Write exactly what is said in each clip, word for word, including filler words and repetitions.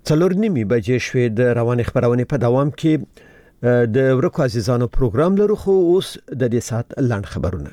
څلور نیمې بجې شوې. د روانې خبرونې په دوام کې د ورکو عزیزانو پروګرام لرو، خو اوس د دې سات لاند خبرونه.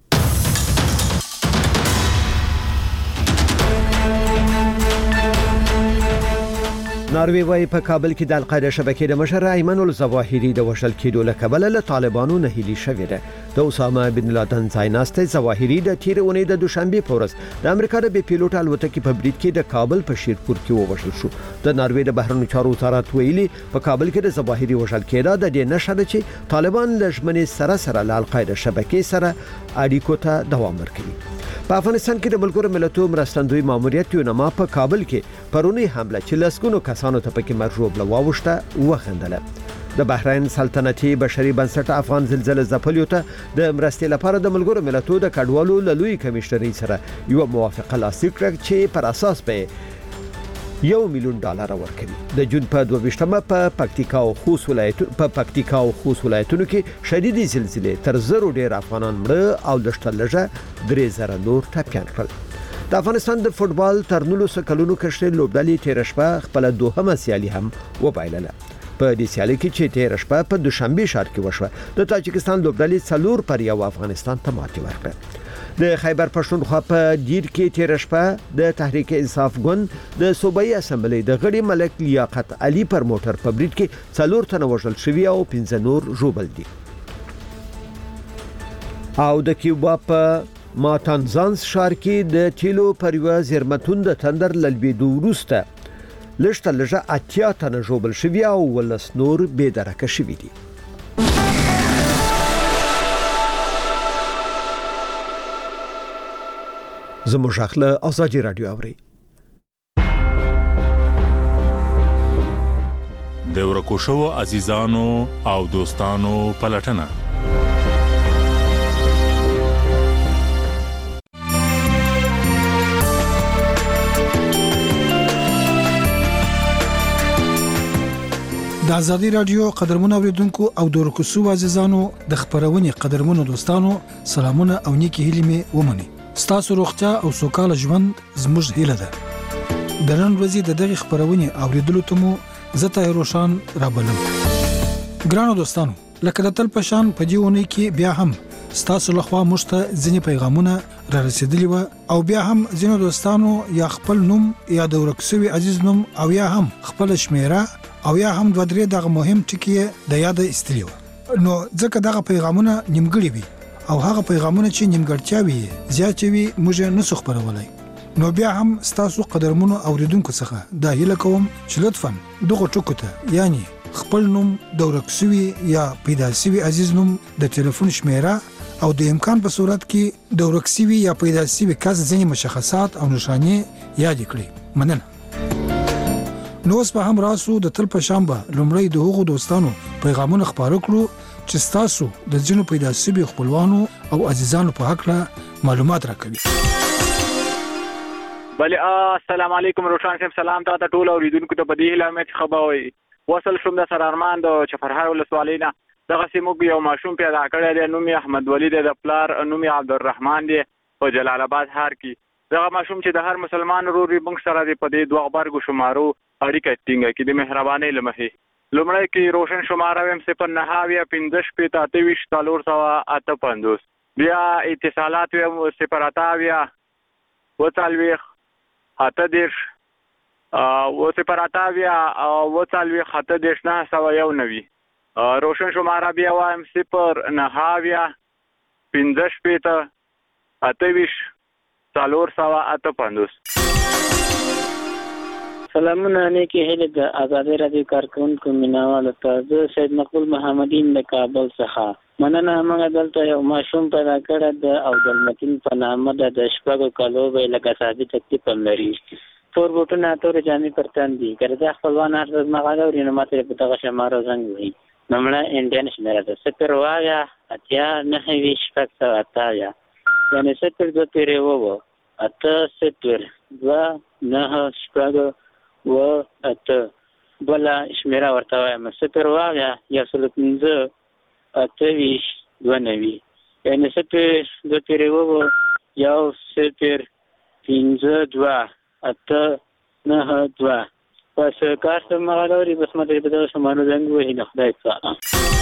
ناروی وايي په کابل کې د القاعده شبکې د مشر ایمن الظواهري د وشل کېدو له کبله له طالبانو نه هیلي شوې ده. د اسامه بن لادن ځایناسته ظواهري د تیر اونۍ د دوشنبه په ورځ د امریکا د بي پیلوټ الوتکې په برید کې د کابل په شیرپور کې ووشل شو. د ناروی د بهرنیو چارو وزارت ویلي په کابل کې د ظواهري وشل کېدا د دې نشره چې طالبان لږمنې سره سره له القاعده شبکې سره اړیکو ته دوام ورکوي. په افغانستان کې د ملګرو ملتونو مرستندوی ماموریت یونما په کابل کې پرونی حمله چې لسګونو کسانو ته پکې مرجوب لواوښته وخندله. د بحرین سلطنتي بشري بنسټ افغان زلزلې ځپلیو ته د مرستې لپاره د ملګرو ملتونو د کډوالو لوی کمشنري سره یو موافقه لاسلیک کړه چې پر اساس به یو میلیون ډالر ورکوي. د جون په دوه ویشتمه په پکتیکا او خوست ولایتونو په پکتیکا او خوست ولایتونو کې شدیدي زلزلې تر زرو ډیر افغانان مړه او لږترلږه درې زره نور ټپيان کړل. د افغانستان د فوتبال تر نولسو کلونو کشري لوبډلې تیر شپه خپل دوهمه سیالي هم وبایلله. په دې سیالي کې چې تیر شپه په دوشنبه ښار کې وشوه، د تاجکستان لوبډلې څلور پر یو افغانستان ته ماتې ورکړه. د خیبر پښتونخوا په دیر کې تیر شپه د تحریک انصاف ګوند د صوبایي اسمبلی د غړي ملک لیاقت علي پر موټر په برید کې څلور تنه وژل شوي او پنځه نور ژوبل دي. او د کیوبا په ماتانزانس ښار کې د تیلو پر یو زیرمتون د تندر للبېدو وروسته لږ لږه اتیا تنه ژوبل شوي او ولس نور بې درکه شوي دي. زموږ اخله ازادي رادیو اوري. د ورکو شو عزیزانو او دوستانو پلټنه. د ازادي رادیو قدرمنو اوریدونکو او د ورکو شو عزیزانو د خبرونې قدرمنو دوستانو سلامونه او نیکی هیلې مې ومني. ستاسو روغتیا او سوکاله ژوند زموږ هیله ده. د نن ورځې د دغه خبرونې اوریدلو ته مو زه طاهر روشان رابلم. ګرانو دوستانو، لکه د تل په شان په دې ونې کې بیا هم ستاسو لخوا موږ ته ځینې پیغامونه را رسیدلي وو او بیا هم ځینو دوستانو یا خپل نوم یا د ورک شوي عزیز نوم او یا هم خپل شمیره او یا هم دوه درې دغه مهم ټکي د یاد ایستلي وو. نو ځکه دغه پیغامونه نیمګړي وي او هغه پیغامونه چې نیمګړتیاوي زیاتوي موږ نه سو خبرولای. نو بیا هم ستاسو قدرمنو اوریدونکو څخه دا هیله کوم چې لطفاً دغه ټکو ته یعنی خپل نوم د ورک شوي یا پیدا شوي عزیز نوم د ټلیفون شمیره او د امکان په صورت کې د ورک شوي یا پیدا شوي کس ځینې مشخصات او نښانې یاد کړئ. مننه. نو اوس به هم راسو د تل په شان به لومړی د هغو دوستانو پیغامونه خپاره کړو چې تاسو د ځینو پیدا شوي خپلوانو او عزیزانو په حق له معلومات راکوي. بله السلام علیکم روشان صاحب، سلام تا ته ټول اوریدونکو ته په دې هیله مې خبروي. وصل شوم د سر ارمان د چفرهار ولسوالۍ نه. دغه سیموږ یو ماشوم پیدا کړی دی، نوم یې احمد ولی دی، د پلار نوم یې عبدالرحمن دی په جلال آباد ښار کې. دغه ماشوم چې د هر مسلمان ورور موږ سره دی په دې دوه غبرګو شمارو اړیکه ټینګه کړي د مهربانۍ له مخې. لومړی کې روشن شماره ویم صفر نهه اویا پنځه شپېته اته ویشت څلور سوه اته پنځوس. بیا اتصالات ویم صفر اته اویا اوه څلوېښت اته دېرش اوه صفر اته اویا اوه څلوېښت اته دېرش نهه سوه یو نوي. روشن شماره بیا وایم صفر نهه اویا پنځه شپېته اته ویشت څلور سوه اته پنځوس. سلامونه نیکی هیله د ازادي رادیو کارکونکو مینوالو ته. زه سید مقبول محمدین د کابل څخه مننه. موږ دلته یو ماشوم پیدا کړی د عبدالمتین په نامه ده. د شپږو کالو به لکه سادي تکلیف هم لري. تور بوټونه تورې جامې پر تن دي. که دا خپلوان هر ورځ مغاله اوري نو ماته په دغه شماره زنګ وهي. نومړی انډین شمیره ده صفر اوه اویا اتیا نهه ویشت شپږ سوه اته اویا، یعنې صفر دوه تیرې اووه اته صفر دوه نهه شپږ اوه اته. بله شمیره ورته وایم صفر اوه اویا یو سل پنځه اته ویشت دوه نوي، یعنې صفر دوه تیرې اووه یو صفر پنځه دوه اته نهه دوه. بس کار څه مغالوري بس مته په دغه شمانو زنګ وهي نه خدای څه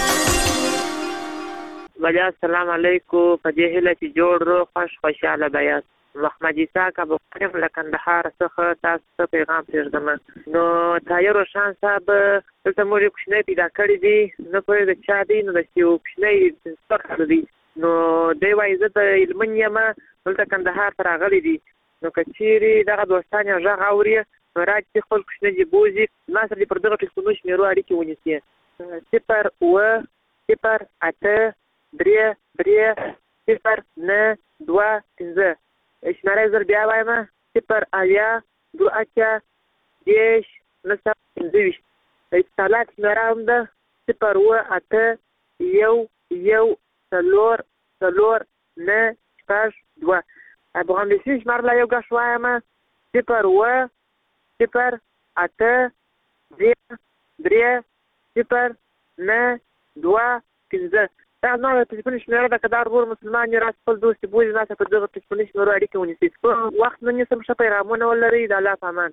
وجه السلام علیکم په دې هله چې جوړ رو خوش خوشاله بیاست. محمد عیسی کابل له کندهار څخه تاسو ته پیغام پرېږدم. نو طاهر روشن صاحب دلته موږ کوچنی پیدا کړی دي، نه پوهېږم د چا دی، نو داسې یو کوچنی سپک دی. نو دی وایي زه د هلمند یم، دلته کندهار ته راغلی دي. نو که چېرې دغه دوستان یې غږ اوري نو راځي خپل کوچنی دې بوځي، ما سره دې پر دغه ټلیفونو شمېرو اړیکې ونیسي. صفر اوه صفر اته درې درې صفر نه دوه پنځه. شمېره یې زر بیا وایم، صفر اویا دوه اتیا دېرش نهه سوه پنځه ویشت. د اتصالات شمېره هم ده صفر اوه اته یو یو څلور څلور نه شپږ دوه. افغانستان شمېره لا یو ګش وایم، صفر اوه صفر اته درې درې صفر نه دوه پنځه. دا زما ټلیفون شمېره ده. که دا ورور مسلمان یې راس خپل دوست یې بولي، ناسته پر دغه ټلیفوني شمېرو اړیکې ونیسئ. په وخت نه نیسم، ښه پیغامونه ولرئ. د الله په امان.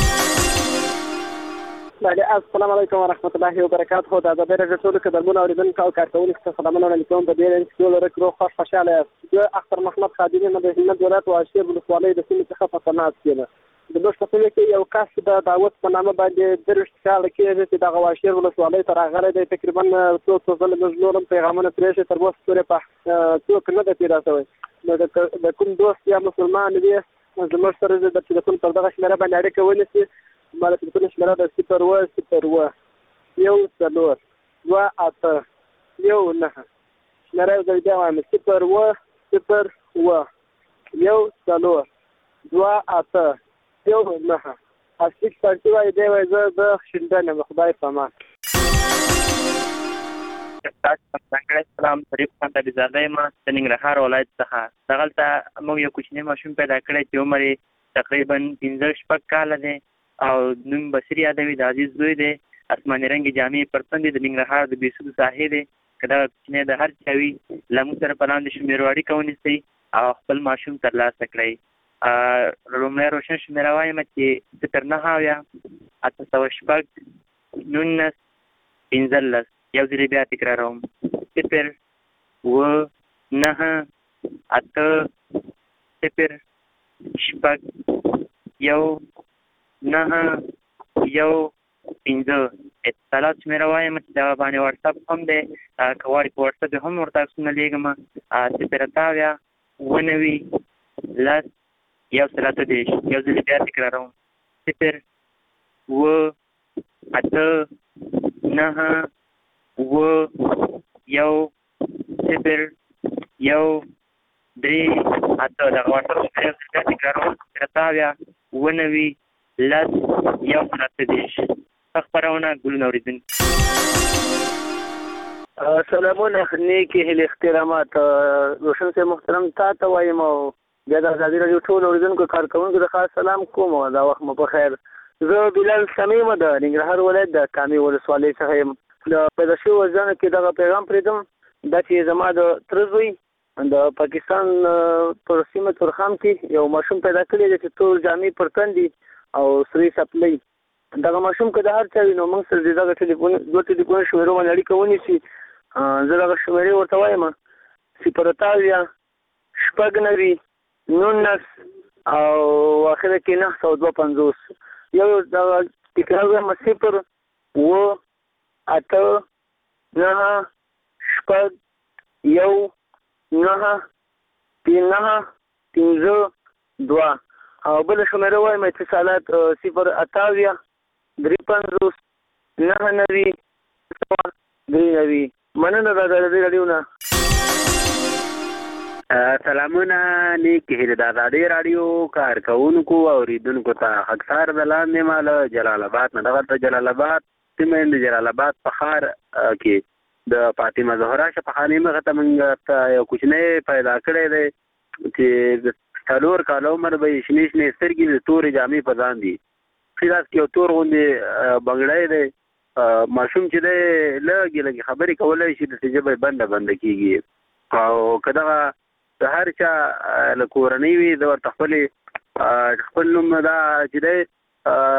السلام علیکم ورحمت الله وبرکاته. د ازادۍ راډیو ټولو قدرمنو اورېدونکو او کارکوونکو ته سلامونه وړاندې کوم. په دې رنګ کې ټول ورک روغ خوش خوشحاله یاست. زه اختر محمد خادمي یم، د هلمند ولایت واشیر ولسوالۍ د سیمې څخه په ناست یم. د دوست په سیمه کې یو کس د داوود په نامه باندې دېرش کاله کېږي چې دغه واشیر ولسوالۍ ته راغلی دی. تقریبا څو څو ځله موږ نور هم پیغامونه پرېښي، تر اوسه پورې په څوک نه ده پیدا شوی. نو د کوم دوست یا مسلمان وي زموږ سره د ټلیفون پر دغه شمېره باندې اړیکه ونیسي. ما د ټلیفون شمېره ده صفر اوه صفر اوه یو څلور دوه اته یو نهه. شمېره یې زه بیا وایم، صفر اوه صفر اوه یو څلور دوه اته یو نهه. اصلیک پارټي وایي دی وایي زه د شینډن یم. خدای په امان. ځانګړی سلام، شریف خان طبیزاده یم د ننګرهار ولایت څخه. دغلته موږ یو کوچنی ماشوم پیدا کړی چې عمر یې تقریبا پنځه شپږ کاله دی او نوم بصیر یادوي. د عزیز زوی دی، اسماني رنګې جامې پر تن دي، د ننګرهار د بېسودو ساحې دی. که دغه کوچنی د هر چا وي له موږ سره په لاندې شمېرو اړیکه ونیسئ او خپل ماشوم ترلاسه کړئ. لومړی روشن شمېره وایم چې صفر نهه اویا اته سوه شپږ نولس پنځلس. یو ځل بیا تکراروم، صفر اوه نهه اته صفر شپږ یو نهه یو پنځه. اتصالات شمېره وایم چې دغه باندې واټساپ هم دی، که غواړئ په واټساپ هم ورته عکسونه لېږم. صفر اته اویا اوه نوي لس یو سل اته دېرش. یو ځل بیا تکراروم، صفر اوه اته نهه اوه یو صفر یو درې اته. دغه واټساپ شمېره یو ځل بیا تکراروم، صفر اته اویا اوه نوي لس یو سل اته دېرش. ښه خپرونه ګلونه اورېدونکي. سلامونه، نیکې هیلې احترامات. روشن صاحب محترم تا ته وایم او بیا د ازادۍ راډیو ټولو اورېدونکو کارکوونکو ته خاص سلام کوم. دا وخت مو په خیر. زه بلال سمیم د ننګرهار ولایت د کامې ولسوالۍ څخه یم. د پیدا شویو ځانو کې دغه پیغام پرېږدم، دا چې زما د تره زوی د پاکستان پر سیمه تورخم کې یو ماشوم پیدا کړی دی چې تور جامې پر تن دي او سرې څپلۍ. دغه ماشوم که د هر چا وي نو موږ سره د دغه ټلیفون دوه ټلیفون شمېرو باندې اړیکه ونیسي. زه دغه شمېرې ورته وایم، صفر اته اویا شپږ نوي نولس او اخره کې نهه سوه دوه پنځوس. یو دغه تکرار وایم، صفر اوه اته نهه شپږ یو نهه نهه پنځه دوه. او بله شمېره وایم اتصالات صفر اته اویا درې پنځوس نهه نوي سوه درې نوي. مننه د ازادۍ راډیو نه. سلامونه، نیکې هیلې د ازادۍ راډیو کارکوونکو او اورېدونکو ته. خاکسار د لاندې ما له جلال آباد نه. دغه د جلال آباد سیمه د جلال آباد په ښار کې د فاطمه زهرا شفاخاني مخې ته موږ ته یو کوچنی پیدا کړی دی چې د څلور کاله عمر به یې شنې شنې سترګې د تورې جامې په ځان دي. ښه داسې کې یو تور غوندې بنګړی دی. ماشوم چې دی لږې لږې خبرې کولی شي، داسې ژبه یې بنده بنده کېږي. او که دغه د هر چا له کورنۍ وي، زه ورته خپلې خپل نوم دا چې دی